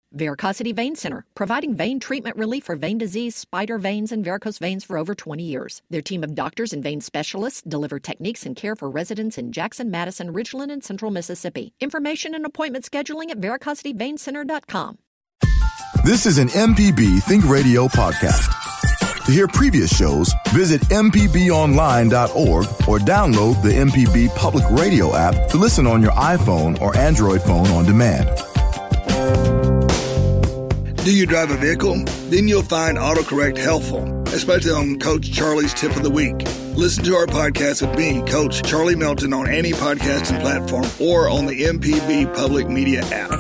Veracity Vein Center, providing vein treatment relief for vein disease, spider veins, and varicose veins for over 20 years. Their team of doctors and vein specialists deliver techniques and care for residents in Jackson, Madison, Ridgeland, and Central Mississippi. Information and appointment scheduling at veracityweincenter.com. This is an MPB Think Radio podcast. To hear previous shows, visit mpbonline.org or download the MPB Public Radio app to listen on your iPhone or Android phone on demand. Do you drive a vehicle? Then you'll find AutoCorrect helpful, especially on Coach Charlie's Tip of the Week. Listen to our podcast with me, Coach Charlie Melton, on any podcasting platform or on the MPB Public Media app.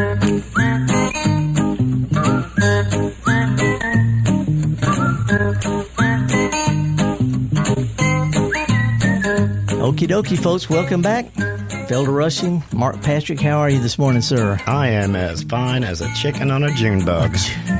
Okie dokie, folks. Welcome back. Felder Rushing, Mark Patrick, how are you this morning, sir? I am as fine as a chicken on a June bug.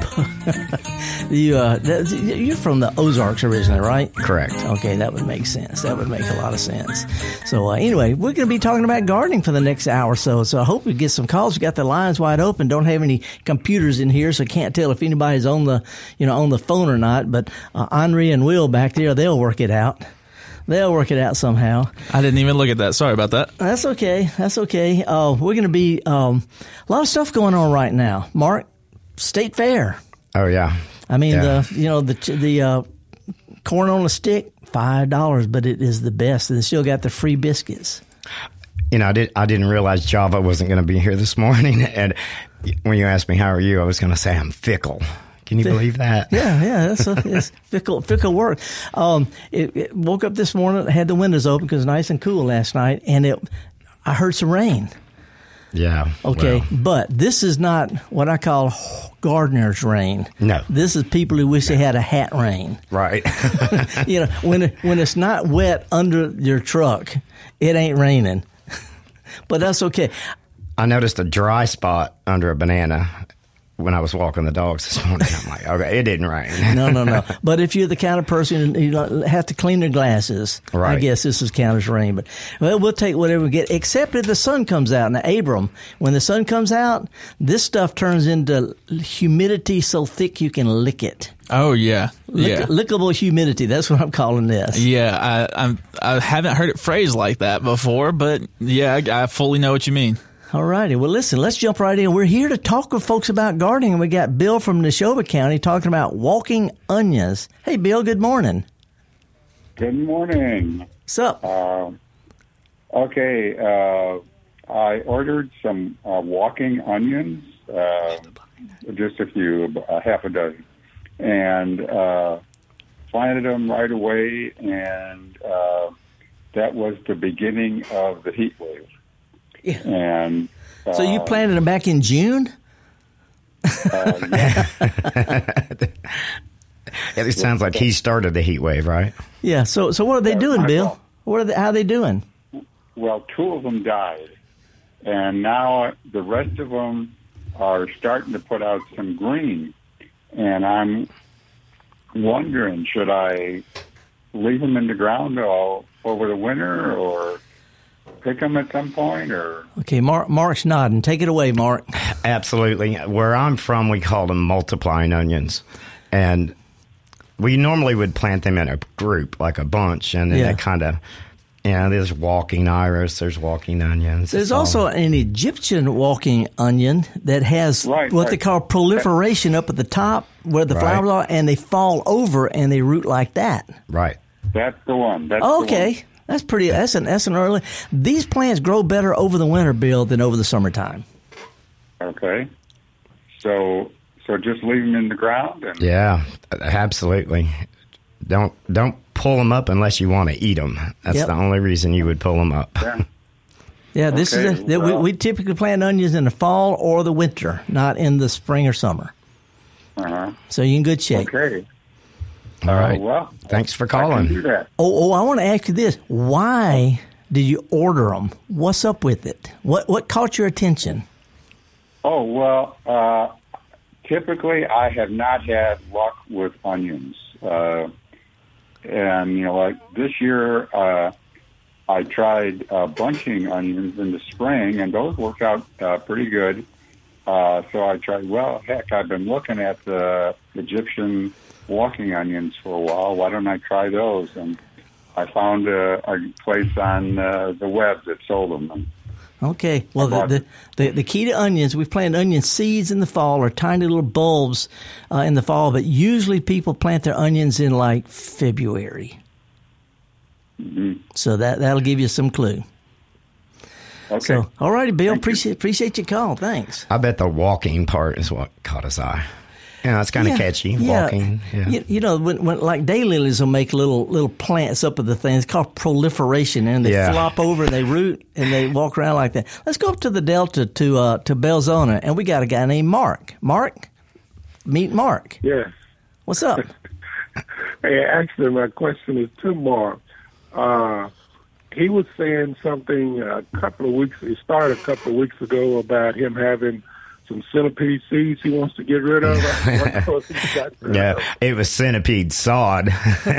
You're from the Ozarks originally, right? Correct. Okay, that would make sense. That would make a lot of sense. So anyway, we're going to be talking about gardening for the next hour or so. So I hope we get some calls. We got the lines wide open. Don't have any computers in here, so can't tell if anybody's on the phone or not. But Henri and Will back there, they'll work it out. They'll work it out somehow. I didn't even look at that. Sorry about that. That's okay. That's okay. We're going to be a lot of stuff going on right now. Mark, State Fair. Oh yeah. I mean the corn on a stick, $5, but it is the best, and they still got the free biscuits. You know, I didn't realize Java wasn't going to be here this morning, and when you asked me how are you, I was going to say I'm fickle. Can you believe that? Yeah, it's fickle work. It woke up this morning, had the windows open because it was nice and cool last night, and I heard some rain. Yeah. Okay, well. But this is not what I call gardener's rain. No. This is people who wish they had a hat rain. Right. When it's not wet under your truck, it ain't raining. But that's okay. I noticed a dry spot under a banana when I was walking the dogs this morning. I'm like, okay, it didn't rain. No. But if you're the kind of person you have to clean their glasses, right. I guess this is count as rain. But we'll take whatever we get, except if the sun comes out. Now, Abram, when the sun comes out, this stuff turns into humidity so thick you can lick it. Oh yeah, lickable humidity. That's what I'm calling this. Yeah, I haven't heard it phrased like that before, but yeah, I fully know what you mean. All righty. Well, listen, let's jump right in. We're here to talk with folks about gardening, and we got Bill from Neshoba County talking about walking onions. Hey, Bill, good morning. Good morning. What's up? I ordered some walking onions, just a few, half a dozen, and planted them right away, and that was the beginning of the heat wave. Yeah. And so you planted them back in June? Yeah. It sounds like he started the heat wave, right? Yeah. So what are they doing, Bill? How are they doing? Well, 2 of them died, and now the rest of them are starting to put out some green. And I'm wondering, should I leave them in the ground all over the winter, or pick them at some point? Or okay, Mark's nodding. Take it away, Mark. Absolutely. Where I'm from, we call them multiplying onions, and we normally would plant them in a group, like a bunch, and then they kind of, there's walking iris, there's walking onions. There's also an Egyptian walking onion that has they call proliferation up at the top where the flowers are, and they fall over and they root like that. Right. That's the one. Okay. That's pretty. That's an early. These plants grow better over the winter, Bill, than over the summertime. Okay. So just leave them in the ground. Yeah, absolutely. Don't pull them up unless you want to eat them. That's the only reason you would pull them up. Yeah. Yeah. This is we typically plant onions in the fall or the winter, not in the spring or summer. So you're in good shape. Okay. All right. Well, thanks for calling. I can do that. I want to ask you this. Why did you order them? What's up with it? What caught your attention? Oh, well, typically I have not had luck with onions. And, like this year, I tried bunching onions in the spring, and those worked out pretty good. So I tried, well, heck, I've been looking at the Egyptian walking onions for a while. Why don't I try those? And I found a place on the web that sold them. Okay. Well, the key to onions, we plant onion seeds in the fall or tiny little bulbs in the fall, but usually people plant their onions in like February. Mm-hmm. So that'll give you some clue. Okay. So, all righty, Bill. Appreciate your call. Thanks. I bet the walking part is what caught his eye. Yeah, it's kind of catchy. Walking. Yeah. You know, when like daylilies will make little plants up of the thing. It's called proliferation, and they flop over and they root and they walk around like that. Let's go up to the Delta to Belzona, and we got a guy named Mark. Mark, meet Mark. Yes. What's up? Hey, actually, my question is to Mark. He was saying something it started a couple of weeks ago about him having some centipede seeds he wants to get rid of. Yeah, it was centipede sod.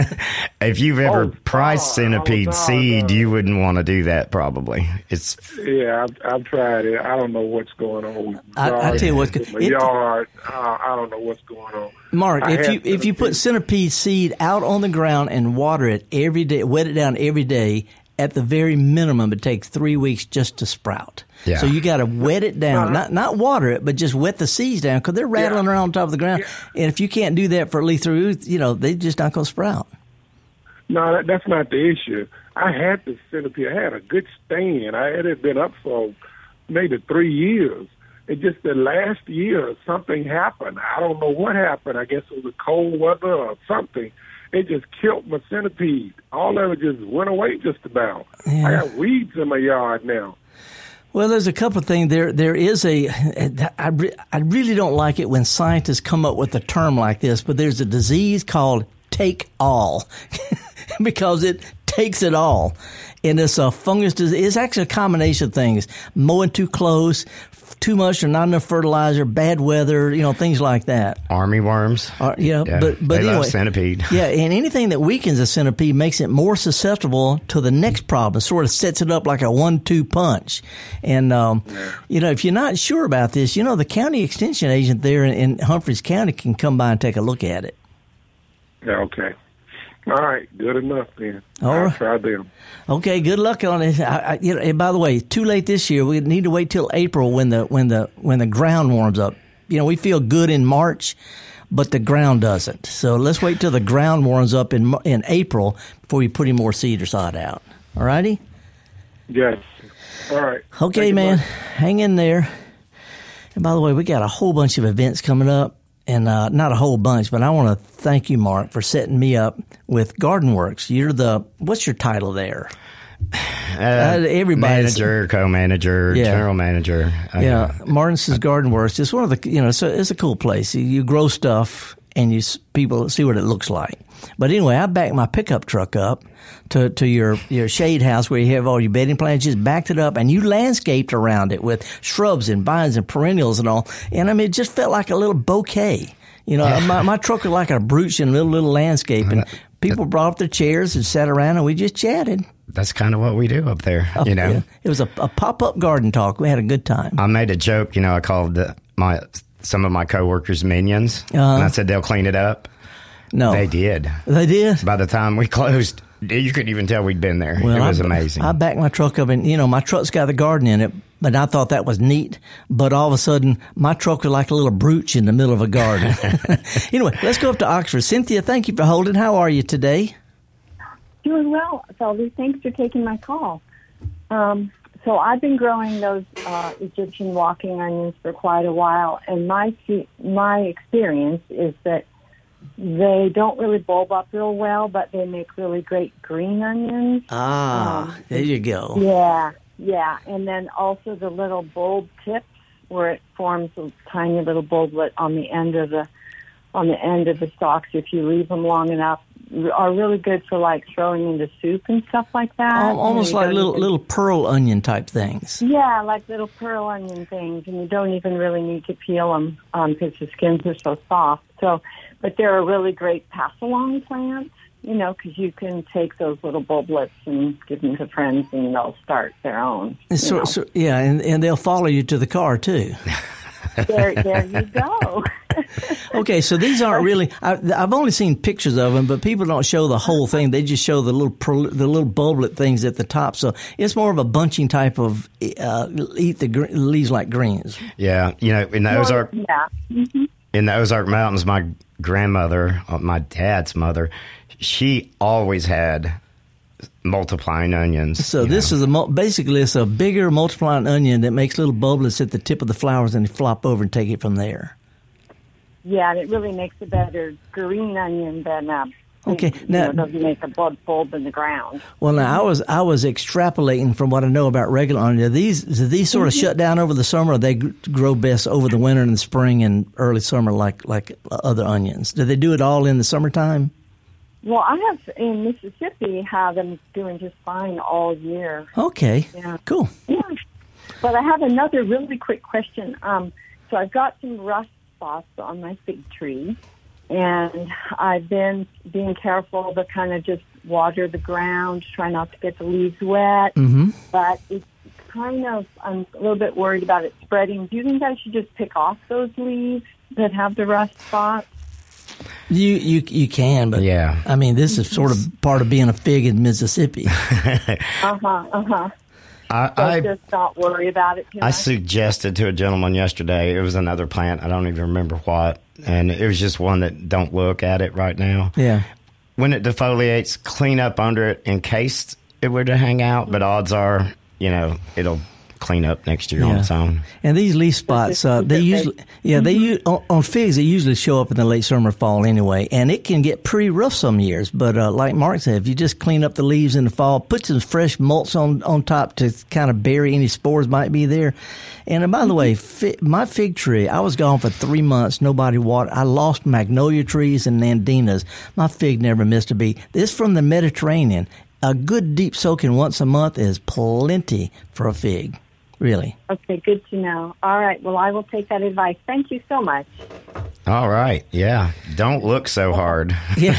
If you've ever priced centipede seed, you wouldn't want to do that probably. I've tried it. I don't know what's going on. I tell you what, my yard. I don't know what's going on. Mark, if you put centipede seed out on the ground and water it every day, wet it down every day, at the very minimum, it takes 3 weeks just to sprout. Yeah. So you got to wet it down, not water it, but just wet the seeds down because they're rattling around on top of the ground. Yeah. And if you can't do that for at least 3 weeks, they just not going to sprout. No, that's not the issue. I had the centipede. I had a good stand. It had been up for maybe 3 years. It just the last year something happened. I don't know what happened. I guess it was cold weather or something. It just killed my centipede. All of it just went away just about. Yeah. I got weeds in my yard now. Well, there's a couple of things. There is I really don't like it when scientists come up with a term like this, but there's a disease called take all because it takes it all. And it's a fungus disease. It's actually a combination of things. Mowing too close, too much or not enough fertilizer, bad weather, things like that. Army worms. But they anyway, love centipede. Yeah, and anything that weakens a centipede makes it more susceptible to the next problem. Sort of sets it up like a 1-2 punch. And, if you're not sure about this, the county extension agent there in Humphreys County can come by and take a look at it. Yeah, okay. All right, good enough then. I'll try them. Okay, good luck on it. And by the way, too late this year. We need to wait till April when the ground warms up. We feel good in March, but the ground doesn't. So let's wait till the ground warms up in April before we put any more seed or sod out. All righty? Yes. All right. Okay, man. Hang in there. And by the way, we got a whole bunch of events coming up. And not a whole bunch, but I want to thank you, Mark, for setting me up with Garden Works. You're what's your title there? Manager, co-manager, general manager. Martin's Garden Works. It's one of the, it's a cool place. You grow stuff and people see what it looks like. But anyway, I backed my pickup truck up to your shade house where you have all your bedding plants. Just backed it up and you landscaped around it with shrubs and vines and perennials and all. And it just felt like a little bouquet. My truck was like a brooch in a little landscape. And people brought up their chairs and sat around and we just chatted. That's kind of what we do up there, Yeah. It was a pop-up garden talk. We had a good time. I made a joke, I called some of my coworkers minions. And I said they'll clean it up. No. They did. They did? By the time we closed, you couldn't even tell we'd been there. Well, it was amazing. I backed my truck up and, my truck's got the garden in it, but I thought that was neat. But all of a sudden, my truck was like a little brooch in the middle of a garden. Anyway, let's go up to Oxford. Cynthia, thank you for holding. How are you today? Doing well, Feldy. Thanks for taking my call. So I've been growing those Egyptian walking onions for quite a while, and my experience is that they don't really bulb up real well, but they make really great green onions. There you go. Yeah. And then also the little bulb tips where it forms a tiny little bulblet on the end of the stalks. If you leave them long enough, are really good for like throwing into soup and stuff like that. Almost like little pearl onion type things. Yeah, like little pearl onion things, and you don't even really need to peel them because the skins are so soft. But they're a really great pass-along plant, because you can take those little bulblets and give them to friends, and they'll start their own. And and they'll follow you to the car too. There you go. Okay, so these aren't really. I've only seen pictures of them, but people don't show the whole thing. They just show the little bulblet things at the top. So it's more of a bunching type of eat the leaves like greens. Yeah, in the Ozark, in the Ozark Mountains, my grandmother, my dad's mother, she always had multiplying onions. So this is basically it's a bigger multiplying onion that makes little bubblets at the tip of the flowers, and they flop over and take it from there. Yeah, and it really makes a better green onion than okay. Now, it doesn't make a bulb in the ground. Well, now I was extrapolating from what I know about regular onion. Do these sort of shut down over the summer, or they grow best over the winter and the spring and early summer like other onions? Do they do it all in the summertime? Well, I have in Mississippi have them doing just fine all year. Okay. Yeah. Cool. Yeah. But I have another really quick question. So I've got some rust spots on my fig tree, and I've been being careful to kind of just water the ground, try not to get the leaves wet. Mm-hmm. But it's kind of, I'm a little bit worried about it spreading. Do you think I should just pick off those leaves that have the rust spots? You can, but yeah. I mean, this is sort of part of being a fig in Mississippi. I just not worry about it too much. I suggested to a gentleman yesterday, it was another plant, I don't even remember what, and it was just one that don't look at it right now. Yeah. When it defoliates, clean up under it in case it were to hang out, but odds are, it'll clean up next year on its own. And these leaf spots, they usually, on figs, they usually show up in the late summer, fall anyway. And it can get pretty rough some years. But like Mark said, if you just clean up the leaves in the fall, put some fresh mulch on top to kind of bury any spores might be there. And by the way, my fig tree, I was gone for 3 months. Nobody watered. I lost magnolia trees and nandinas. My fig never missed a beat. This from the Mediterranean. A good deep soaking once a month is plenty for a fig. Really. Okay, good to know. All right, well, I will take that advice. Thank you so much. All right, yeah. Don't look so hard. Yeah,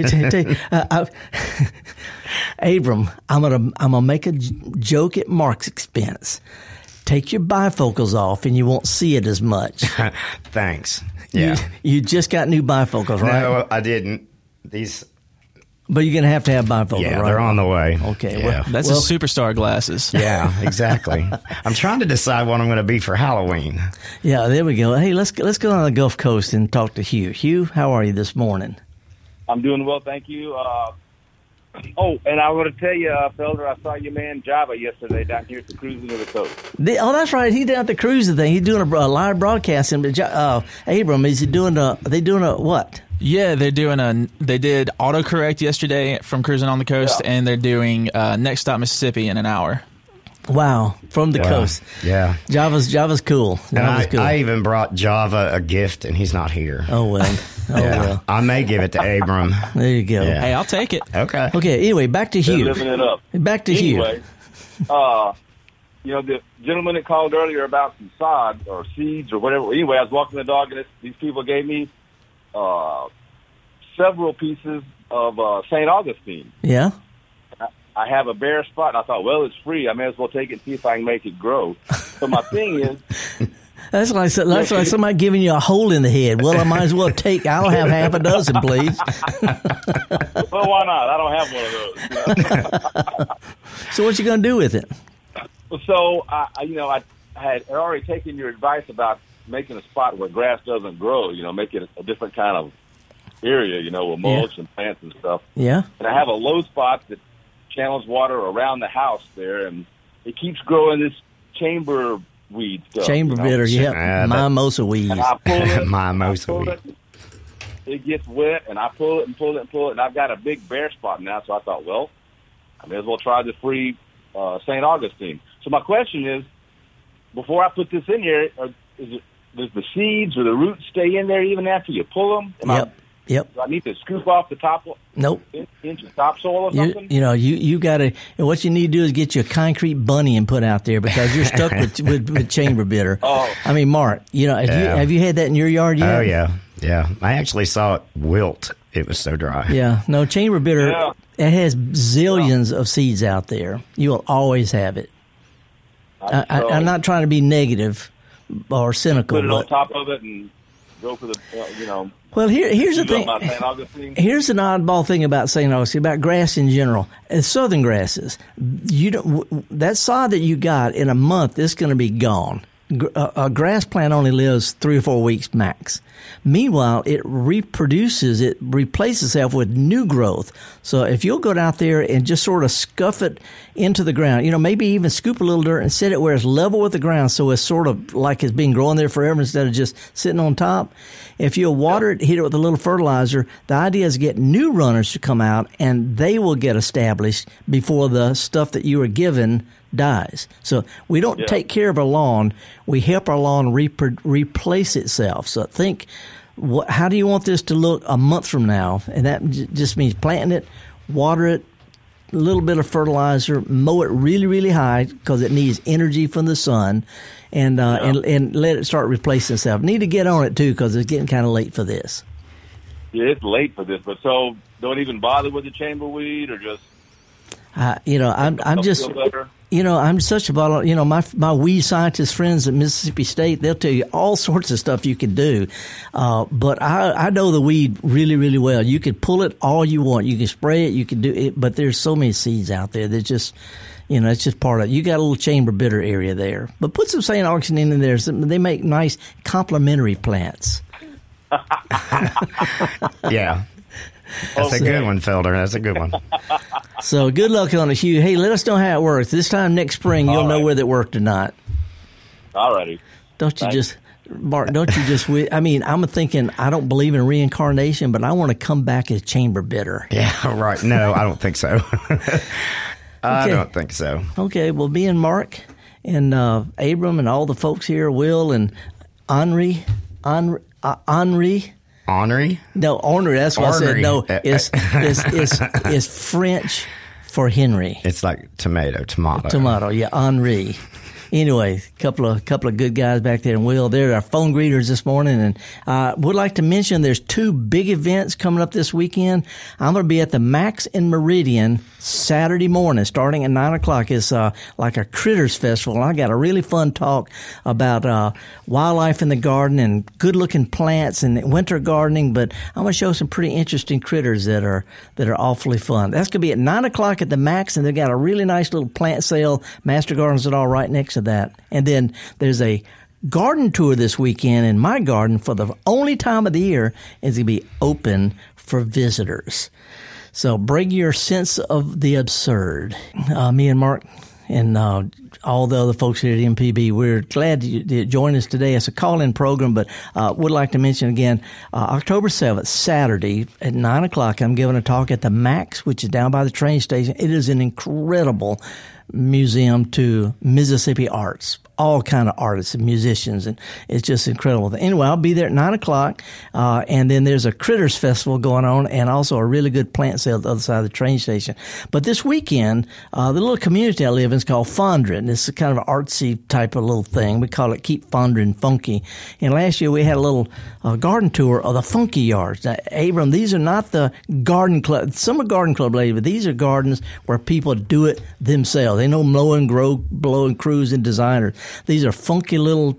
Abram, I'm gonna make a joke at Mark's expense. Take your bifocals off, and you won't see it as much. Thanks. Yeah, you just got new bifocals, right? No, I didn't. These. But you're going to have bifocals, yeah, right? They're on the way. Okay. Yeah. That's a superstar glasses. Yeah, exactly. I'm trying to decide what I'm going to be for Halloween. Yeah, there we go. Hey, let's go on the Gulf Coast and talk to Hugh. Hugh, how are you this morning? I'm doing well, thank you. And I want to tell you, Felder, I saw your man Java yesterday down here at the Cruising to the Coast. That's right. He's down at the cruising thing. He's doing a live broadcast. And Abram, is he doing they doing a what? Yeah, they did autocorrect yesterday from Cruising on the Coast, and they're doing Next Stop Mississippi in an hour. Wow, from the coast. Yeah. Java's cool. I even brought Java a gift, and he's not here. Oh, well. Well. I may give it to Abram. There you go. Yeah. Hey, I'll take it. Okay. Anyway, back to Hugh. They're living it up. Back to Hugh. The gentleman that called earlier about some sod or seeds or whatever. Anyway, I was walking the dog, and these people gave me several pieces of St. Augustine. Yeah. I have a bare spot, and I thought, well, it's free. I may as well take it and see if I can make it grow. So my thing is... That's like somebody giving you a hole in the head. Well, I might as well I'll have half a dozen, please. Well, why not? I don't have one of those. So what you going to do with it? So, I had already taken your advice about making a spot where grass doesn't grow, make it a different kind of area, with mulch and plants and stuff. Yeah. And I have a low spot that channels water around the house there, and it keeps growing this chamber weed stuff. Chamber bitter, yeah. Mimosa weed. And I pull it. Mimosa weed. It gets wet, and I pull it and pull it and pull it, and I've got a big bare spot now, so I thought, well, I may as well try the free St. Augustine. So my question is, before I put this in here, does the seeds or the roots stay in there even after you pull them? Yep. Do I need to scoop off the top? Nope. Into topsoil or something? You got to. What you need to do is get you a concrete bunny and put out there because you're stuck with chamber bitter. Oh. I mean, Mark, have you had that in your yard yet? Oh yeah. I actually saw it wilt. It was so dry. Yeah. No, chamber bitter. Yeah. It has zillions of seeds out there. You will always have it. I'm not trying to be negative, or cynical. Put it on top of it and go for the, Well, here's the thing. St. Augustine. Here's an oddball thing about St. Augustine, about grass in general. Southern grasses, that sod that you got in a month is going to be gone. A grass plant only lives 3 or 4 weeks max. Meanwhile, it reproduces, it replaces itself with new growth. So if you'll go out there and just sort of scuff it into the ground, maybe even scoop a little dirt and set it where it's level with the ground, so it's sort of like it's been growing there forever instead of just sitting on top. If you'll water it, hit it with a little fertilizer, the idea is to get new runners to come out, and they will get established before the stuff that you were given dies. So we don't take care of our lawn. We help our lawn replace itself. So think, how do you want this to look a month from now? And that just means planting it, water it, a little bit of fertilizer, mow it really, really high because it needs energy from the sun, and let it start replacing itself. Need to get on it, too, because it's getting kind of late for this. Yeah, it's late for this, but so don't even bother with the chamberweed or just... I'm such a bottle. My weed scientist friends at Mississippi State, they'll tell you all sorts of stuff you can do. But I know the weed really, really well. You can pull it all you want. You can spray it. You can do it. But there's so many seeds out there that just, it's just part of it. You got a little chamber bitter area there. But put some St. Augustine in there. They make nice complementary plants. Yeah. That's a good one, Felder. That's a good one. So good luck on it, Hugh. Hey, let us know how it works. This time next spring, you'll know whether it worked or not. All righty. Mark, I'm thinking, I don't believe in reincarnation, but I want to come back as chamber bitter. Yeah, right. No, I don't think so. I don't think so. Okay, well, me and Mark and Abram and all the folks here, Will and Henri. Ornery? No, ornery. That's what I said. No, it's French for Henry. It's like tomato. Yeah, Henri. Anyway, couple of good guys back there, and Will, they're our phone greeters this morning, and would like to mention there's 2 big events coming up this weekend. I'm going to be at the Max in Meridian Saturday morning, starting at 9:00. It's like a Critters Festival, and I got a really fun talk about wildlife in the garden and good-looking plants and winter gardening. But I'm going to show some pretty interesting critters that are awfully fun. That's going to be at 9:00 at the Max, and they've got a really nice little plant sale. Master Gardens and all right next to that. And then there's a garden tour this weekend in my garden for the only time of the year is going to be open for visitors. So bring your sense of the absurd. Me and Mark and all the other folks here at MPB, we're glad you join us today. It's a call-in program, but would like to mention again, October 7th, Saturday at 9:00, I'm giving a talk at the Max, which is down by the train station. It is an incredible museum to Mississippi arts, all kind of artists and musicians, and it's just incredible. Anyway, I'll be there at 9:00, and then there's a Critters Festival going on, and also a really good plant sale at the other side of the train station. But this weekend, the little community I live in is called Fondren. It's kind of an artsy type of little thing. We call it Keep Fondren Funky. And last year we had a little garden tour of the Funky Yards. Now, Abram, these are not the garden club. Some are garden club ladies, but these are gardens where people do it themselves. They know mow and grow, blow and cruise and designers. These are funky little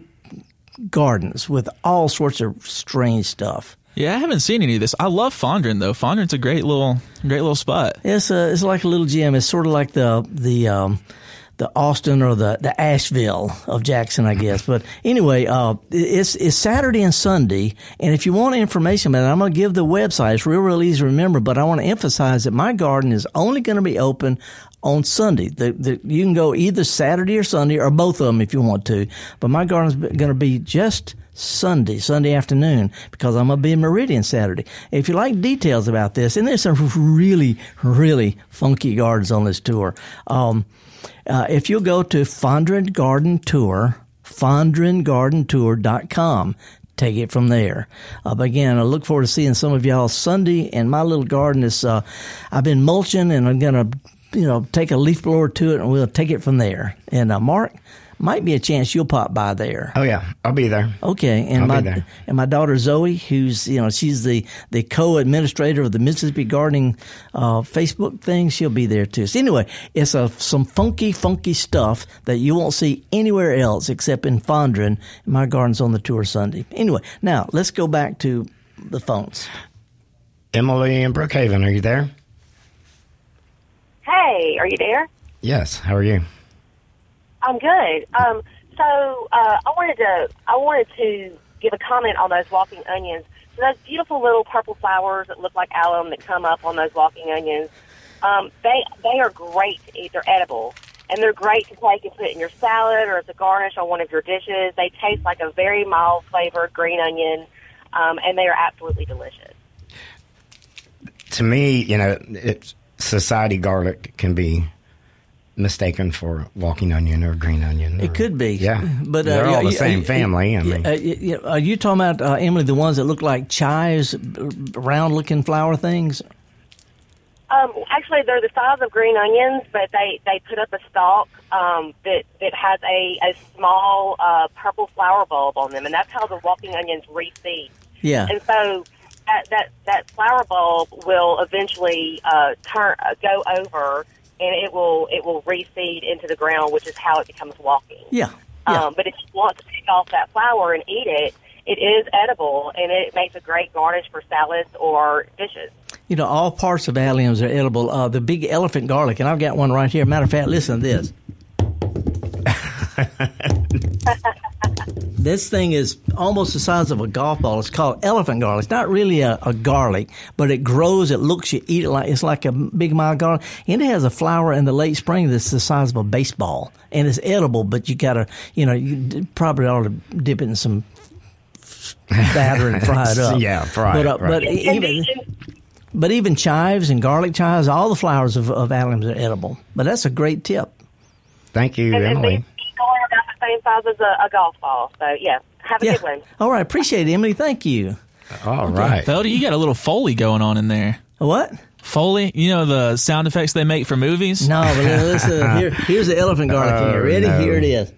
gardens with all sorts of strange stuff. Yeah, I haven't seen any of this. I love Fondren though. Fondren's a great little spot. It's like a little gym. It's sort of like the Austin or the Asheville of Jackson, I guess. But anyway, it's Saturday and Sunday, and if you want information about it, I'm going to give the website. It's real easy to remember, but I want to emphasize that my garden is only going to be open on Sunday. You can go either Saturday or Sunday, or both of them if you want to, but my garden is going to be just Sunday afternoon, because I'm going to be in Meridian Saturday. If you like details about this, and there's some really, really funky gardens on this tour, if you'll go to Fondren Garden Tour, FondrenGardenTour.com, take it from there. But again, I look forward to seeing some of y'all Sunday. And my little garden is, I've been mulching, and I'm going to, take a leaf blower to it, and we'll take it from there. And Mark, might be a chance you'll pop by there. Oh yeah, I'll be there. Okay, and my daughter Zoe, who's she's the co-administrator of the Mississippi Gardening Facebook thing. She'll be there too. So anyway, it's some funky stuff that you won't see anywhere else except in Fondren. My garden's on the tour Sunday. Anyway, now let's go back to the phones. Emily in Brookhaven, are you there? Hey, are you there? Yes. How are you? I'm good. I wanted to give a comment on those walking onions. So those beautiful little purple flowers that look like alum that come up on those walking onions, they are great to eat. They're edible, and they're great to take and put in your salad or as a garnish on one of your dishes. They taste like a very mild flavored green onion, and they are absolutely delicious. To me, society garlic can be mistaken for walking onion or green onion. It could be. Yeah. But they're all the same family. Are you talking about, Emily, the ones that look like chives, round-looking flower things? Actually, they're the size of green onions, but they put up a stalk that has a small purple flower bulb on them, and that's how the walking onions reseed. Yeah. And so that flower bulb will eventually go over, and it will reseed into the ground, which is how it becomes walking. Yeah. But if you want to take off that flower and eat it, it is edible, and it makes a great garnish for salads or dishes. All parts of alliums are edible. The big elephant garlic, and I've got one right here. Matter of fact, listen to this. This thing is almost the size of a golf ball. It's called elephant garlic. It's not really a garlic, but it grows. It looks, you eat it like it's like a big mild garlic. And it has a flower in the late spring that's the size of a baseball. And it's edible, but you got to, you probably ought to dip it in some batter and fry it up. Yeah, fry it. But even chives and garlic chives, all the flowers of alliums are edible. But that's a great tip. Thank you, Emily. And about the same size as a golf ball. So, yeah, have a good one. All right, appreciate it, Emily. Thank you. All right. Feldy, you got a little Foley going on in there. A what? Foley? The sound effects they make for movies? No, but listen, here's the elephant garlic here. Ready? No. Here it is.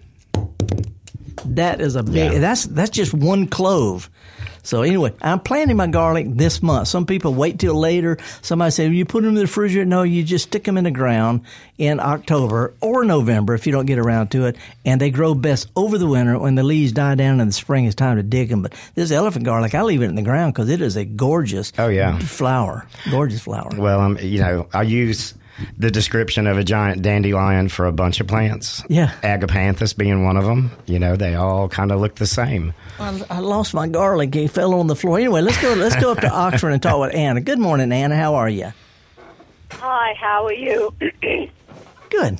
That is a big, that's just one clove. So anyway, I'm planting my garlic this month. Some people wait till later. Somebody said, you put them in the refrigerator. No, you just stick them in the ground in October or November if you don't get around to it. And they grow best over the winter. When the leaves die down in the spring, it's time to dig them. But this elephant garlic, I leave it in the ground because it is a gorgeous flower. Gorgeous flower. Well, I use the description of a giant dandelion for a bunch of plants. Yeah. Agapanthus being one of them. They all kind of look the same. I lost my garlic. He fell on the floor. Anyway, let's go up to Oxford and talk with Anna. Good morning, Anna. How are you? Hi, how are you? Good.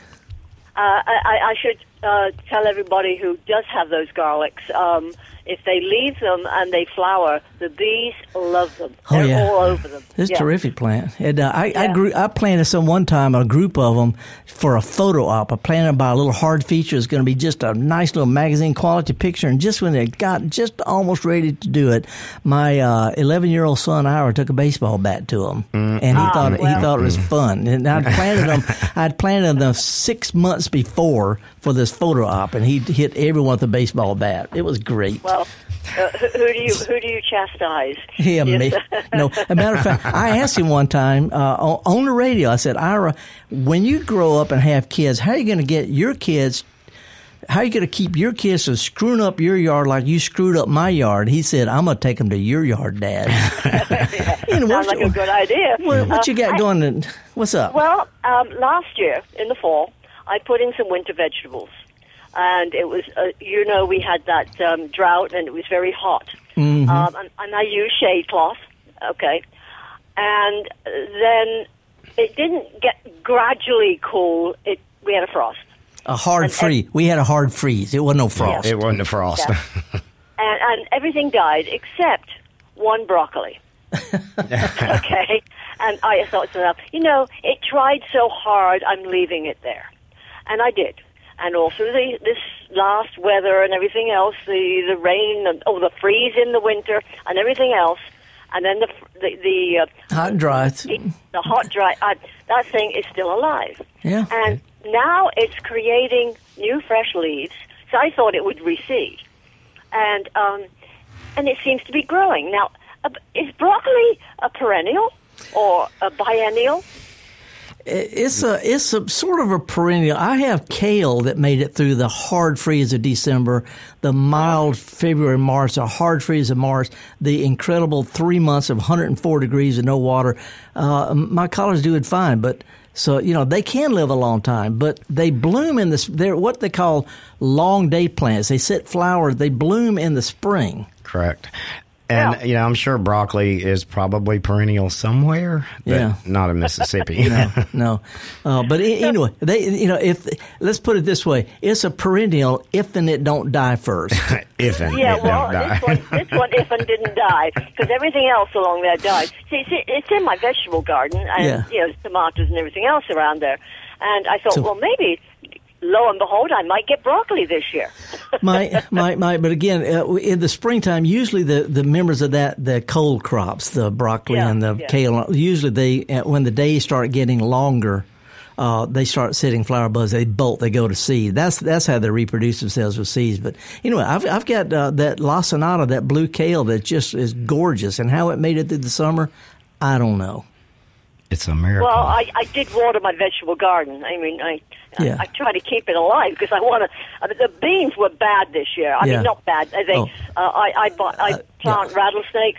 I should tell everybody who does have those garlics, if they leave them and they flower, the bees love them. They're all over them. It's a terrific plant. And, I planted some one time, a group of them, for a photo op. I planted by a little hard feature. It's going to be just a nice little magazine quality picture. And just when it got just almost ready to do it, my 11-year-old son Ira took a baseball bat to him, and he thought it was fun. And I'd planted them 6 months before for this photo op, and he hit everyone with a baseball bat. It was great. Well, who do you chastise? Yeah, me. No, as a matter of fact, I asked him one time on the radio. I said, Ira, when you grow up and have kids, how are you going to get your kids? How are you going to keep your kids from screwing up your yard like you screwed up my yard? He said, I'm going to take them to your yard, Dad. Sounds like a good idea. What you got going? What's up? Well, last year in the fall, I put in some winter vegetables. And it was, we had that drought, and it was very hot. Mm-hmm. And I used shade cloth, okay. And then it didn't get gradually cool. We had a frost. A hard freeze. We had a hard freeze. It wasn't no frost. It wasn't a frost. Yeah. and everything died except one broccoli. Okay. And I thought to myself, it tried so hard, I'm leaving it there. And I did. And also this last weather and everything else, the rain, the freeze in the winter and everything else, and then the hot and dry. The hot dry. That thing is still alive. Yeah. And now it's creating new fresh leaves. So I thought it would recede, and it seems to be growing now. Is broccoli a perennial or a biennial? It's a sort of a perennial. I have kale that made it through the hard freeze of December, the mild February, March, the hard freeze of March, the incredible 3 months of 104 degrees and no water. My collards do it fine, but so they can live a long time, but they bloom in this. They're what they call long day plants. They set flowers. They bloom in the spring. Correct. And, I'm sure broccoli is probably perennial somewhere, but not in Mississippi. No. But anyway, let's put it this way. It's a perennial if and it don't die first. If and it don't die. This one if and didn't die, because everything else along there died. See, it's in my vegetable garden, and, tomatoes and everything else around there. And I thought, well, maybe... Lo and behold, I might get broccoli this year. might. But again, in the springtime, usually the members of the cold crops, the broccoli and the kale, usually when the days start getting longer, they start setting flower buds. They bolt. They go to seed. That's how they reproduce themselves with seeds. But anyway, I've got that lacinato, that blue kale that just is gorgeous, and how it made it through the summer, I don't know. It's a miracle. Well, I did water my vegetable garden. I mean, I try to keep it alive because I want to. The beans were bad this year. I mean, not bad. I plant rattlesnakes.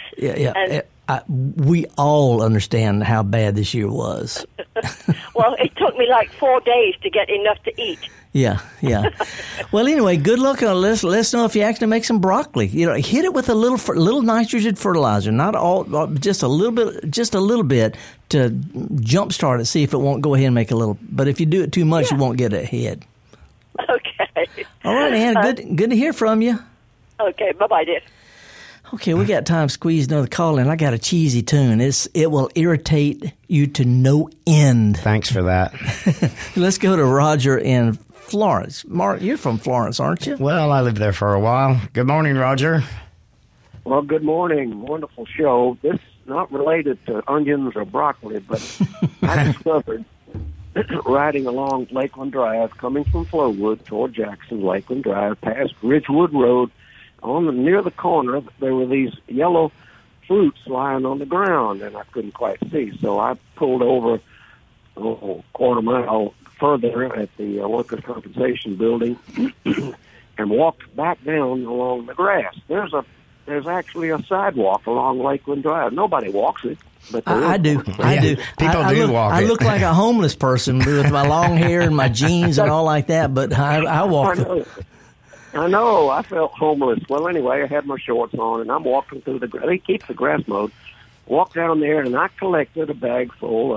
We all understand how bad this year was. Well, it took me like 4 days to get enough to eat. Yeah. Well, anyway, good luck on this. Let us know if you actually make some broccoli. Hit it with a little nitrogen fertilizer, not all, just a little bit to jumpstart it. See if it won't go ahead and make a little. But if you do it too much, you won't get ahead. Okay. All right, Ann. Good to hear from you. Okay. Bye-bye, dear. Okay, we got time squeezed another call in. I got a cheesy tune. It will irritate you to no end. Thanks for that. Let's go to Roger in Florence. Mark, you're from Florence, aren't you? Well, I lived there for a while. Good morning, Roger. Well, good morning. Wonderful show. This is not related to onions or broccoli, but I discovered riding along Lakeland Drive, coming from Flowood toward Jackson, Lakeland Drive, past Ridgewood Road, near the corner, there were these yellow fruits lying on the ground, and I couldn't quite see. So I pulled over a quarter mile further at the Workers' Compensation Building and walked back down along the grass. There's actually a sidewalk along Lakeland Drive. Nobody walks it. But I do. People do walk it. I look like a homeless person with my long hair and my jeans and all like that, but I walk it. I know. I felt homeless. Well, anyway, I had my shorts on, and I'm walking through the grass. They keep the grass mowed. Walked down there, and I collected a bag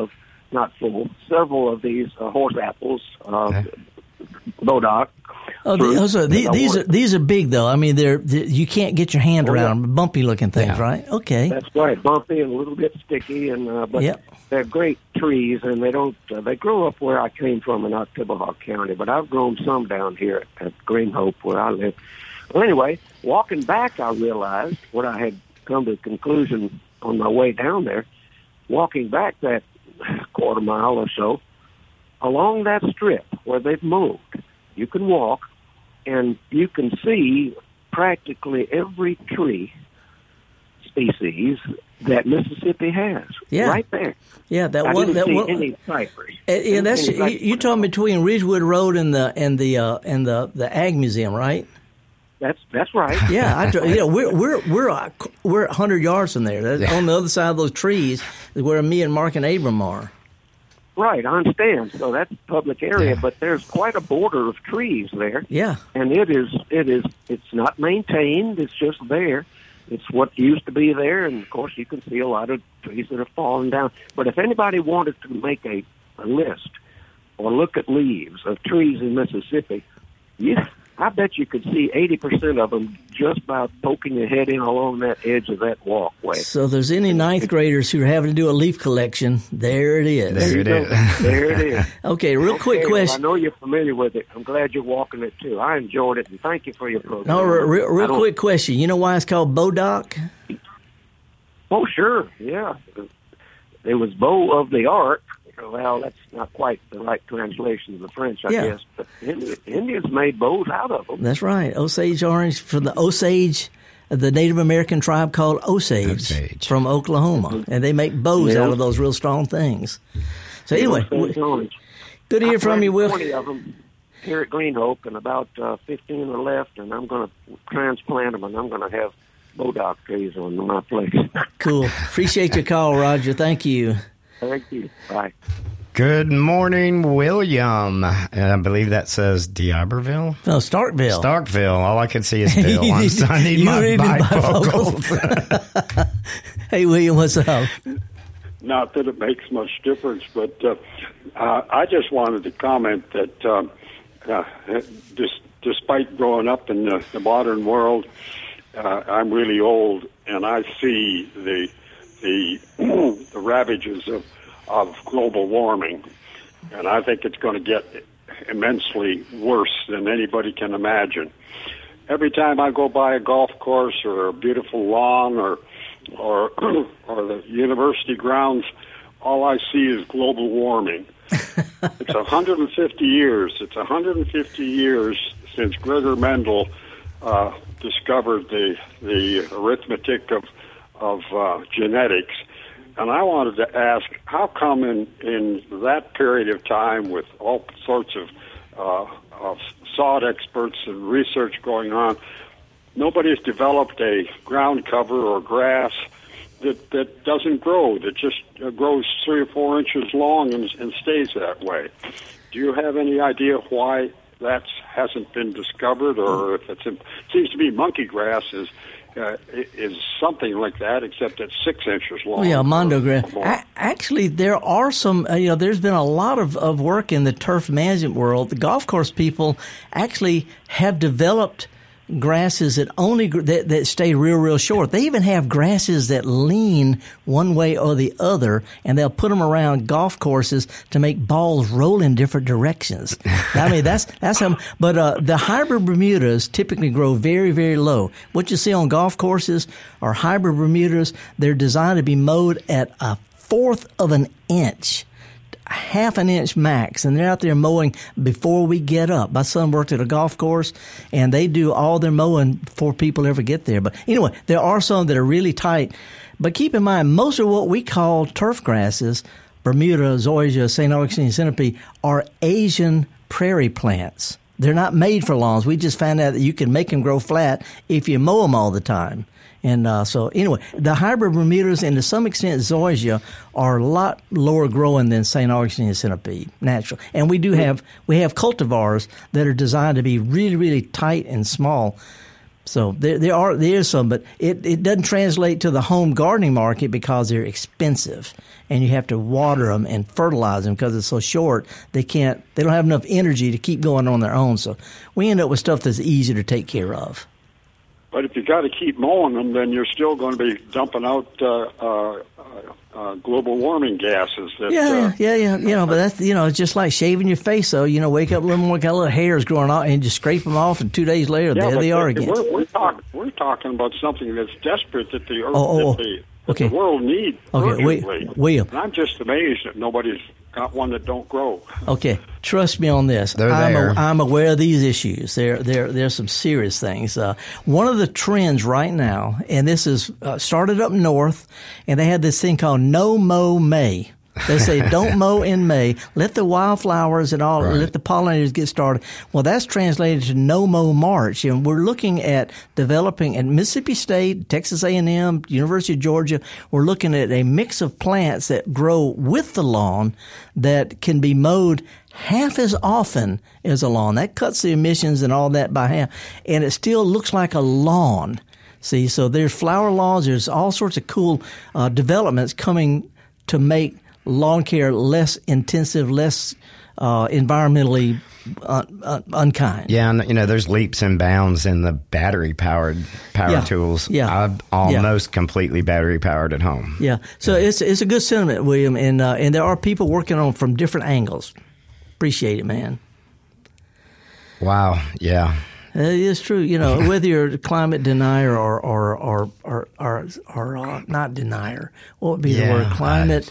several of these horse apples, Bodoc. These are big, though. I mean, you can't get your hand around them. Bumpy looking things, right? Okay. That's right. Bumpy and a little bit sticky, but they're great trees, and they grow up where I came from in Oktibbeha County, but I've grown some down here at Green Hope where I live. Well, anyway, walking back, I realized what I had come to the conclusion on my way down there. Walking back that quarter mile or so, along that strip where they've moved, you can walk, and you can see practically every tree species that Mississippi has, right there. Yeah, I didn't see any cypress. You're talking between Ridgewood Road and the Ag Museum, right? That's right. Yeah, we're 100 yards from there. That's on the other side of those trees is where me and Mark and Abram are. Right, I understand. So that's public area, but there's quite a border of trees there. Yeah, and it's not maintained. It's just there. It's what used to be there, and of course you can see a lot of trees that have fallen down. But if anybody wanted to make a list or look at leaves of trees in Mississippi, I bet you could see 80% of them just by poking your head in along that edge of that walkway. So if there's any ninth graders who are having to do a leaf collection, there it is. There it is. Okay, real quick question. Well, I know you're familiar with it. I'm glad you're walking it, too. I enjoyed it, and thank you for your program. No, real quick question. You know why it's called Bodoc? Oh, sure, yeah. It was bow of the ark, well, that's not quite the right translation of the French, I Yeah. guess. But Indians made bows out of them. That's right. Osage orange from the Osage, the Native American tribe called Osage. From Oklahoma. And they make bows Yeah. out of those real strong things. So anyway, Osage orange. good to hear from you, Will. 20 of them here at Green Hope, and about 15 are left, and I'm going to transplant them, and I'm going to have bodock trees on my place. Cool. Appreciate your call, Roger. Thank you. Thank you. Bye. Good morning, William. And I believe that says D'Iberville? No, Starkville. Starkville. All I can see is Bill. I need You my need bifocals. Hey, William, what's up? Not that it makes much difference, but I just wanted to comment that despite growing up in the modern world, I'm really old, and I see the ravages of global warming, and I think it's going to get immensely worse than anybody can imagine. Every time I go by a golf course or a beautiful lawn or the university grounds, all I see is global warming. It's 150 years. It's 150 years since Gregor Mendel discovered the arithmetic of genetics. And I wanted to ask, how come in that period of time, with all sorts of sod experts and research going on, nobody's developed a ground cover or grass that doesn't grow, that just grows 3 or 4 inches long and stays that way? Do you have any idea why that hasn't been discovered, or if it seems to be monkey grass is something like that, except it's 6 inches long. Oh, yeah, mondo grass. Actually, there are some, there's been a lot of work in the turf management world. The golf course people actually have developed grasses that stay real short. They even have grasses that lean one way or the other, and they'll put them around golf courses to make balls roll in different directions. I mean, that's how. But the hybrid Bermudas typically grow very, very low. What you see on golf courses are hybrid Bermudas. They're designed to be mowed at 1/4 of an inch. 1/2 an inch max, and they're out there mowing before we get up. My son worked at a golf course, and they do all their mowing before people ever get there. But anyway, there are some that are really tight. But keep in mind, most of what we call turf grasses, Bermuda, zoysia, St. Augustine centipede, are Asian prairie plants. They're not made for lawns. We just found out that you can make them grow flat if you mow them all the time. And so anyway, the hybrid Bermudas and to some extent zoysia are a lot lower growing than St. Augustine centipede, natural. And we have cultivars that are designed to be really, really tight and small. So there is some, but it doesn't translate to the home gardening market because they're expensive, and you have to water them and fertilize them because it's so short. They don't have enough energy to keep going on their own. So we end up with stuff that's easy to take care of. But if you got to keep mowing them, then you're still going to be dumping out global warming gases. Yeah. But that's it's just like shaving your face. So wake up a little more, got a little hairs growing out, and just scrape them off, and 2 days later, there they are again. We're talking about something that's desperate that the earth, the world needs. Okay, William. And I'm just amazed that nobody's got one that don't grow. Okay, trust me on this. I'm aware of these issues. There's some serious things. One of the trends right now, and this is started up north, and they had this thing called No Mow May. They say don't mow in May. Let the wildflowers and all, let the pollinators get started. Well, that's translated to No Mow March, and we're looking at developing at Mississippi State, Texas A&M, University of Georgia. We're looking at a mix of plants that grow with the lawn that can be mowed half as often as a lawn. That cuts the emissions and all that by half, and it still looks like a lawn. See, so there's flower lawns. There's all sorts of cool developments coming to make lawn care less intensive, less environmentally unkind. Yeah, and there's leaps and bounds in the battery-powered power tools. Yeah, I'm almost completely battery-powered at home. Yeah, so it's a good sentiment, William, and there are people working on it from different angles. Appreciate it, man. Wow, yeah. It is true, whether you're a climate denier or not denier. What would be the word? Climate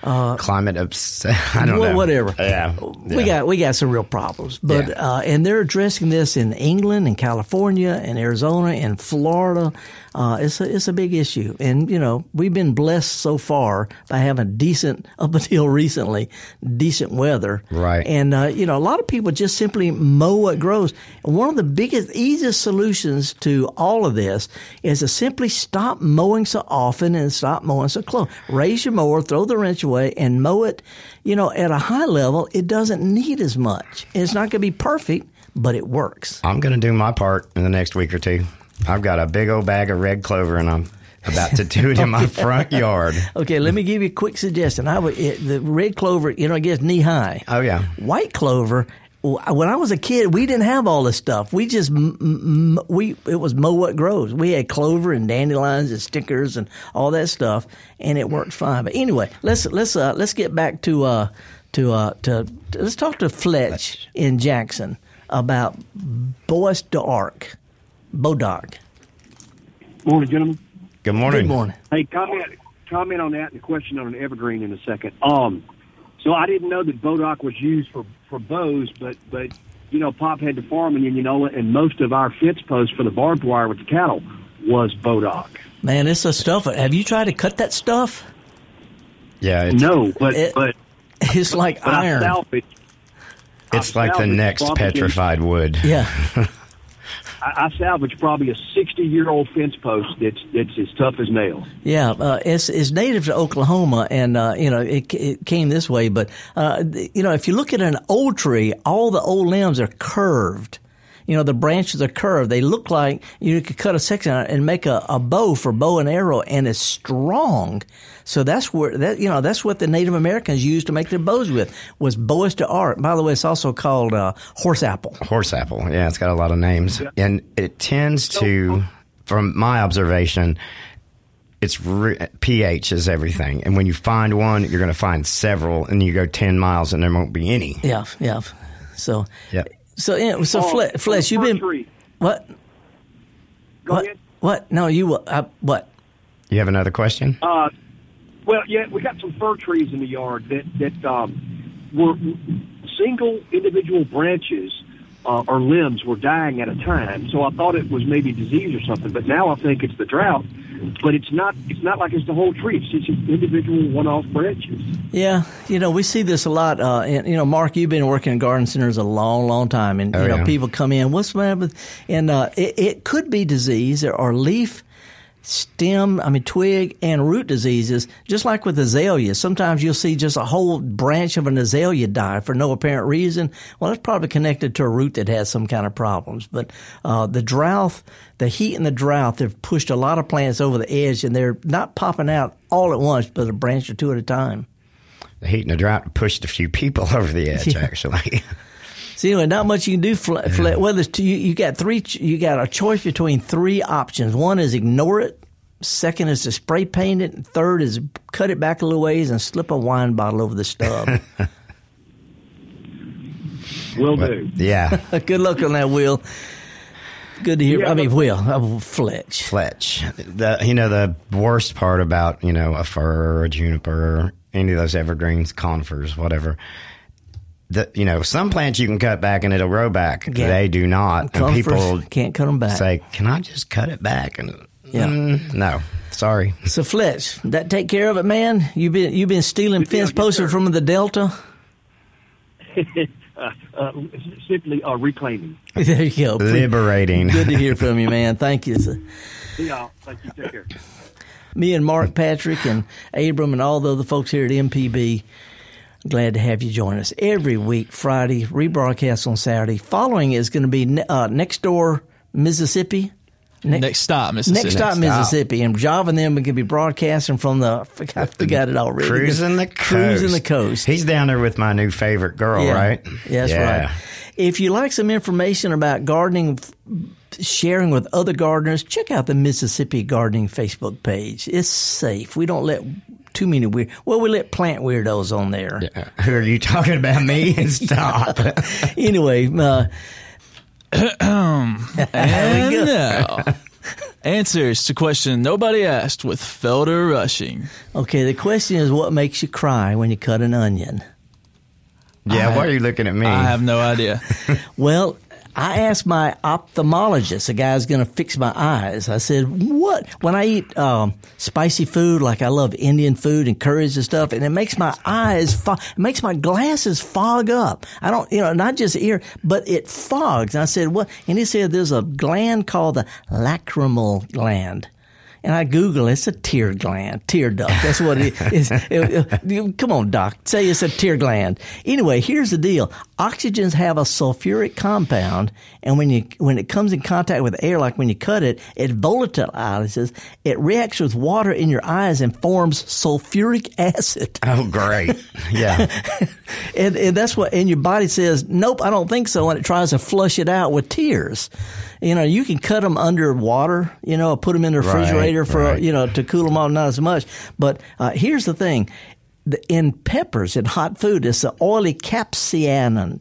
climate upset. I don't know. Whatever. Yeah. We got some real problems, but and they're addressing this in England and California and Arizona and Florida. It's a big issue, and we've been blessed so far by having decent, up until recently, decent weather. Right. And a lot of people just simply mow what grows. And one of the biggest, easiest solutions to all of this is to simply stop mowing so often and stop mowing so close. Raise your mower, throw the wrench away, and mow it. At a high level, it doesn't need as much. It's not going to be perfect, but it works. I'm going to do my part in the next week or two. I've got a big old bag of red clover, and I'm about to do it in my front yard. Okay, let me give you a quick suggestion. The red clover, it gets knee high. Oh, yeah. White clover, when I was a kid, we didn't have all this stuff. We just, it was mow what grows. We had clover and dandelions and stickers and all that stuff, and it worked fine. But anyway, let's get back to let's talk to Fletch in Jackson about Bois d'Arc. Bodoc. Morning, gentlemen. Good morning. Good morning. Hey, comment on that and a question on an evergreen in a second. So I didn't know that Bodoc was used for bows, but Pop had the farm in Indianola, and most of our fence posts for the barbed wire with the cattle was Bodoc. Man, it's a stuff. Have you tried to cut that stuff? Yeah. No, but it's like iron. It's like the next petrified wood. Yeah. I salvaged probably a 60-year-old fence post that's as tough as nails. Yeah, it's native to Oklahoma, and it came this way. But if you look at an old tree, all the old limbs are curved. The branches are curved. They look like you could cut a section out and make a bow for bow and arrow, and it's strong. So that's that's what the Native Americans used to make their bows with, was Bois d'Arc. By the way, it's also called horse apple. Horse apple. Yeah, it's got a lot of names. Yeah. And it tends to, from my observation, it's pH is everything. And when you find one, you're going to find several, and you go 10 miles and there won't be any. Yeah. So, yeah. So Fletch, you've been tree. What? Go ahead. What? No, you what? You have another question? Well, yeah, we got some fir trees in the yard that were single individual branches or limbs were dying at a time. So I thought it was maybe disease or something, but now I think it's the drought. But it's not like it's the whole tree. It's just individual one-off branches. Yeah, we see this a lot. And Mark, you've been working in garden centers a long, long time, and people come in. What's the matter? And it could be disease or leaf, twig and root diseases, just like with azaleas. Sometimes you'll see just a whole branch of an azalea die for no apparent reason. Well, it's probably connected to a root that has some kind of problems. But the drought, the heat and the drought have pushed a lot of plants over the edge, and they're not popping out all at once, but a branch or two at a time. The heat and the drought pushed a few people over the edge, actually. So anyway, not much you can do. Whether it's you got a choice between three options. One is ignore it. Second is to spray paint it. And third is cut it back a little ways and slip a wine bottle over the stub. Will do. Yeah. Good luck on that, Will. Good to hear. Yeah, Fletch. Fletch. The worst part about, a fir, a juniper, any of those evergreens, conifers, whatever. Some plants you can cut back and it'll grow back. Yeah. They do not. Conifers, and people can't cut them back. Say, can I just cut it back? And yeah. No, sorry. So Fletch, that take care of it, man? You've been stealing fence posts from the Delta? Simply reclaiming. There you go. Liberating. Good to hear from you, man. Thank you. Yeah, thank you. Take care. Me and Mark Patrick and Abram and all the other folks here at MPB, glad to have you join us every week, Friday, rebroadcast on Saturday. Following is going to be Next Door, Mississippi. Next Stop, Mississippi. And Java and them are going to be broadcasting from I forgot it already. Cruising the Coast. He's down there with my new favorite girl, right? Yeah, that's right. If you like some information about gardening, sharing with other gardeners, check out the Mississippi Gardening Facebook page. It's safe. We don't let too many we let plant weirdos on there. Yeah. Who are you talking about? Me? Stop. Anyway, Answers to question nobody asked with Felder Rushing. Okay, the question is, what makes you cry when you cut an onion? Yeah, why are you looking at me? I have no idea. Well, I asked my ophthalmologist, a guy who's going to fix my eyes. I said, what? When I eat spicy food, like I love Indian food and curries and stuff, and it makes my eyes, it makes my glasses fog up. I don't, not just ear, but it fogs. And I said, what? And he said, there's a gland called the lacrimal gland. And I Google, it's a tear gland, tear duct. That's what it is. Come on, doc. Say it's a tear gland. Anyway, here's the deal. Oxygens have a sulfuric compound, and when it comes in contact with air, like when you cut it, it volatilizes. It reacts with water in your eyes and forms sulfuric acid. Oh, great. Yeah. and that's what, and your body says, nope, I don't think so, and it tries to flush it out with tears. You can cut them under water, put them in the refrigerator to cool them off, not as much. But here's the thing. In peppers, in hot food, it's the oily capsaicin.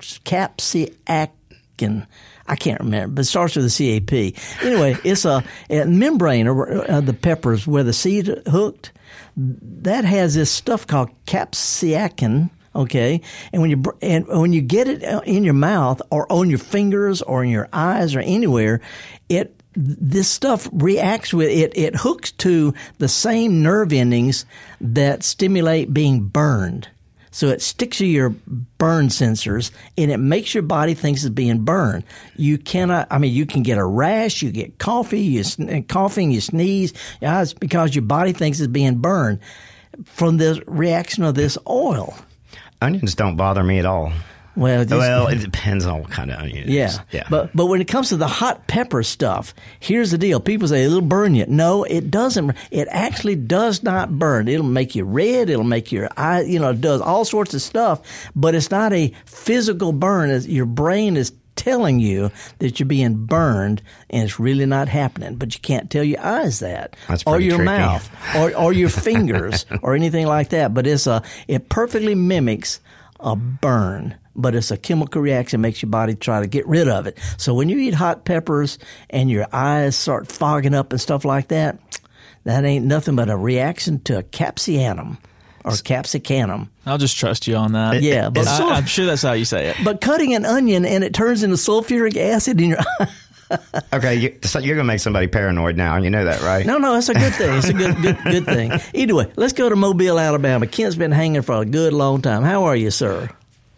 I can't remember, but it starts with a CAP. Anyway, it's a membrane of the peppers where the seed hooked. That has this stuff called capsaicin. Okay, and when you get it in your mouth or on your fingers or in your eyes or anywhere, this stuff reacts with it. It hooks to the same nerve endings that stimulate being burned. So it sticks to your burn sensors, and it makes your body think it's being burned. You can get a rash, you get coughing, you sneeze. It's because your body thinks it's being burned from the reaction of this oil. Onions don't bother me at all. Well, it depends on what kind of onion it is. Yeah. But when it comes to the hot pepper stuff, here's the deal. People say it'll burn you. No, it doesn't. It actually does not burn. It'll make you red. It'll make your eye, it does all sorts of stuff. But it's not a physical burn. Your brain is telling you that you're being burned, and it's really not happening. But you can't tell your eyes that, or your tricky. mouth, or your fingers, or anything like that. But it perfectly mimics a burn. But it's a chemical reaction that makes your body try to get rid of it. So when you eat hot peppers and your eyes start fogging up and stuff like that, that ain't nothing but a reaction to a capsaicin. Or capsicum. I'll just trust you on that. Yeah, but I'm sure that's how you say it. But cutting an onion and it turns into sulfuric acid in your eye. Okay, so you're going to make somebody paranoid now. You know that, right? No, it's a good thing. It's a good thing. Either way, let's go to Mobile, Alabama. Kent's been hanging for a good long time. How are you, sir?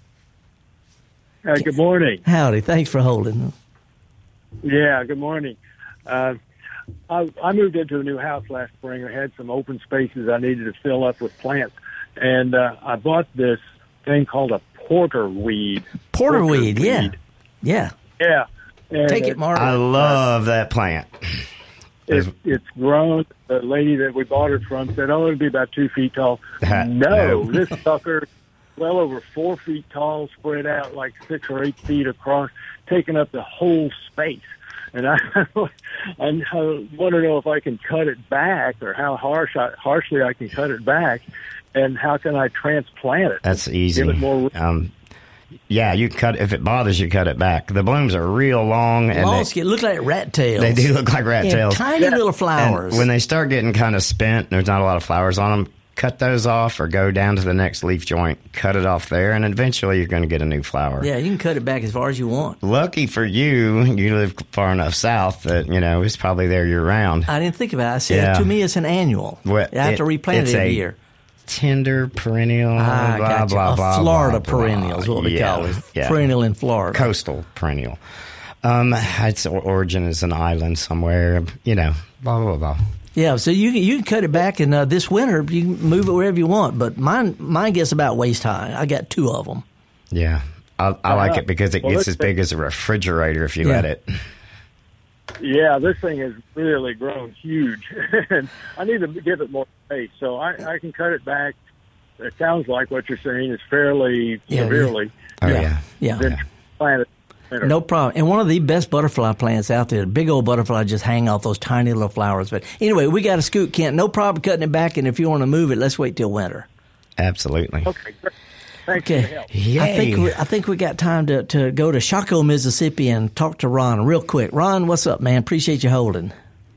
Good morning. Howdy. Thanks for holding. Yeah, good morning. I moved into a new house last spring. I had some open spaces I needed to fill up with plants, and I bought this thing called a porterweed. Porterweed, yeah. And take it, Mark. I love that plant. It's grown. The lady that we bought it from said, "Oh, it'll be about 2 feet tall." No, this sucker, well over 4 feet tall, spread out like 6 or 8 feet across, taking up the whole space. And I want to know if I can cut it back, or how harshly I can cut it back, and how can I transplant it? That's easy. Give it more. Yeah, you cut if it bothers you, cut it back. The blooms are real long, and they look like rat tails. They do look like rat tails. Tiny little flowers. And when they start getting kind of spent, there's not a lot of flowers on them. Cut those off, or go down to the next leaf joint, cut it off there, and eventually you're going to get a new flower. Yeah, you can cut it back as far as you want. Lucky for you, you live far enough south that, it's probably there year-round. I didn't think about it. I said, to me, it's an annual. Well, I have to replant it every year. Tender perennial, blah, blah, blah. Florida perennial is what we call it. Yeah. Perennial in Florida. Coastal perennial. Its origin is an island somewhere, blah, blah, blah. Yeah, so you can cut it back, and this winter you can move it wherever you want. But mine gets about waist high. I got 2 of them. Yeah, I like it because it gets as big as a refrigerator if you let it. Yeah, this thing has really grown huge, and I need to give it more space. So I can cut it back. It sounds like what you're saying is fairly severely. Yeah. Then plant it. No problem. And one of the best butterfly plants out there, big old butterfly, just hang off those tiny little flowers. But anyway, we got a scoot, Kent. No problem cutting it back. And if you want to move it, let's wait till winter. Absolutely. Okay, great. Thanks for the help. I think we got time to go to Shaco, Mississippi, and talk to Ron real quick. Ron, what's up, man? Appreciate you holding.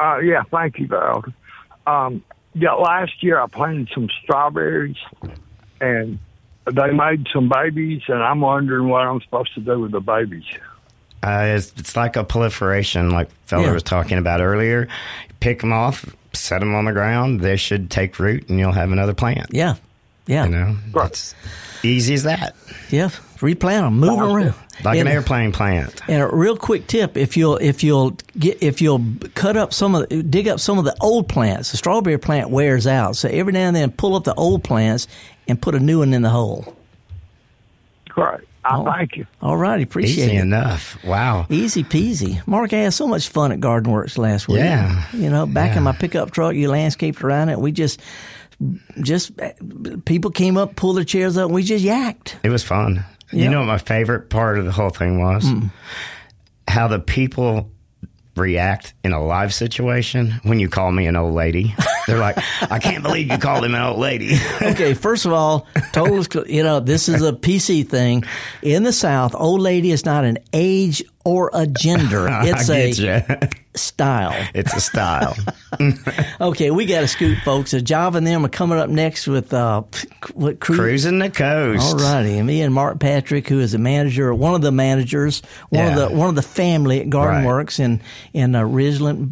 Yeah, thank you, Val. Last year I planted some strawberries, and they made some babies, and I'm wondering what I'm supposed to do with the babies. It's like a proliferation, like Feller was talking about earlier. Pick them off, set them on the ground. They should take root, and you'll have another plant. Yeah. You know, it's easy as that. Yeah, replant them, move them around like an airplane plant. And a real quick tip: if you'll cut up dig up some of the old plants, the strawberry plant wears out. So every now and then, pull up the old plants and put a new one in the hole. Great. Thank you. All right, appreciate it. Easy enough. Wow. Easy peasy. Mark, I had so much fun at Garden Works last week. Yeah. You know, back in my pickup truck, you landscaped around it. We just people came up, pulled their chairs up, and we just yacked. It was fun. You know what my favorite part of the whole thing was? How the people react in a live situation when you call me an old lady. They're like, I can't believe you called him an old lady. Okay, first of all, this is a PC thing. In the South, old lady is not an age or a gender. It's a style. It's a style. Okay, we got to scoot, folks. Java and them are coming up next with Cruising the Coast. All righty, and me and Mark Patrick, who is the manager, one of the managers, one of the family at Garden Works in Ridgeland,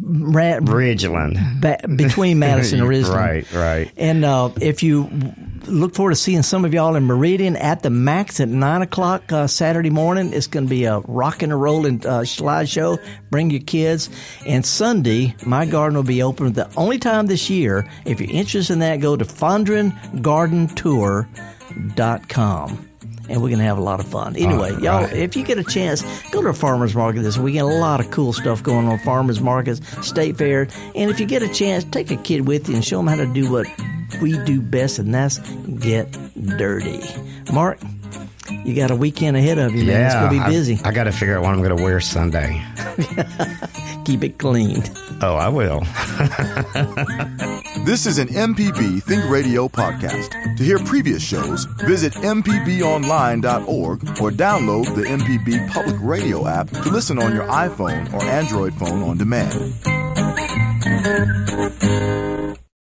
between Madison and Ridgeland. Right. And if you look forward to seeing some of y'all in Meridian at the Max at 9:00 Saturday morning. It's going to be a rock and roll slide show. Bring your kids. And Sunday, my garden will be open. The only time this year, if you're interested in that, go to FondrenGardenTour.com. And we're going to have a lot of fun. Anyway, y'all, if you get a chance, go to a farmer's market this weekend. A lot of cool stuff going on farmers markets, state fair. And if you get a chance, take a kid with you and show them how to do what we do best, and that's get dirty. Mark, you got a weekend ahead of you, man. It's going to be busy. I got to figure out what I'm going to wear Sunday. Keep it clean. Oh, I will. This is an MPB Think Radio podcast. To hear previous shows, visit mpbonline.org or download the MPB Public Radio app to listen on your iPhone or Android phone on demand.